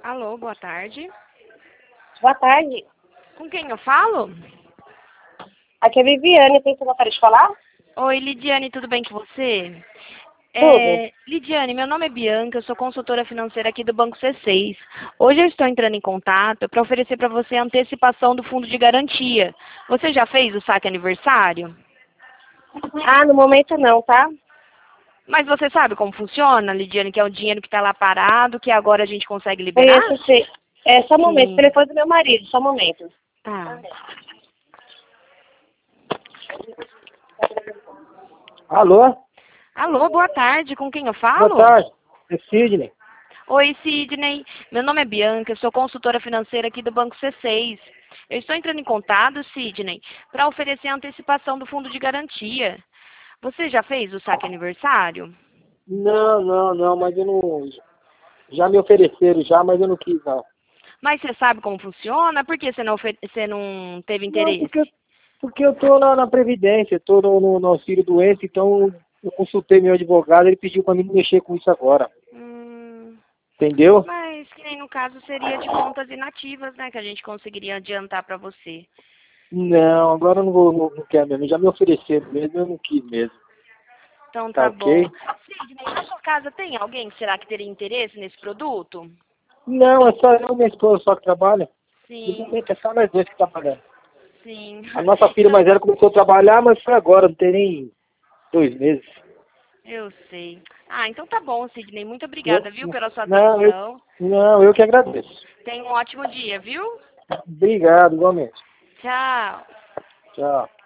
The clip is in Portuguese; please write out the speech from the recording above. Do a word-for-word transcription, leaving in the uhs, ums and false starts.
Alô, boa tarde. Boa tarde. Com quem eu falo? Aqui é a Viviane, tem que gostaria de falar? Oi, Lidiane, tudo bem com você? Tudo. É, Lidiane, meu nome é Bianca, eu sou consultora financeira aqui do Banco C seis. Hoje eu estou entrando em contato para oferecer para você a antecipação do fundo de garantia. Você já fez o saque aniversário? Ah, no momento não, tá? Mas você sabe como funciona, Lidiane, que é o dinheiro que está lá parado, que agora a gente consegue liberar? Conheço sim. É, só um momento. Sim. Telefone do meu marido, só um momento. Tá. Alô? Alô, boa tarde, com quem eu Boa falo? tarde. É Sidney. Oi, Sidney. Meu nome é Bianca, eu sou consultora financeira aqui do Banco C seis. Eu estou entrando em contato, Sidney, para oferecer a antecipação do fundo de garantia. Você já fez o saque aniversário? Não, não, não, mas eu não. Já me ofereceram já, mas eu não quis, não. Mas você sabe como funciona? Por que você não, ofe- você não teve Não, interesse? porque, porque eu tô na, na Previdência, tô no, no, no auxílio doença, então eu consultei meu advogado, ele pediu para mim não mexer com isso agora. Hum, Entendeu? mas que nem no caso seria de contas inativas, né? Que a gente conseguiria adiantar para você. Não, agora eu não vou, não, não quero mesmo. Já me ofereceram mesmo, eu não quis mesmo. Então Tá tá bom. ok? Sidney, na sua casa tem alguém que será que teria interesse nesse produto? Não, é só eu e minha esposa só que trabalha. No Sim, momento é só nós dois que trabalhamos. sim. A nossa filha Então, mais velha começou a trabalhar, mas foi agora, não tem nem dois meses. eu sei. Ah, então tá bom, Sidney. Muito Eu, obrigada, viu, pela sua não, eu, atenção. não, eu que agradeço. Tenha um ótimo dia, viu? Obrigado, igualmente. Tchau. Tchau.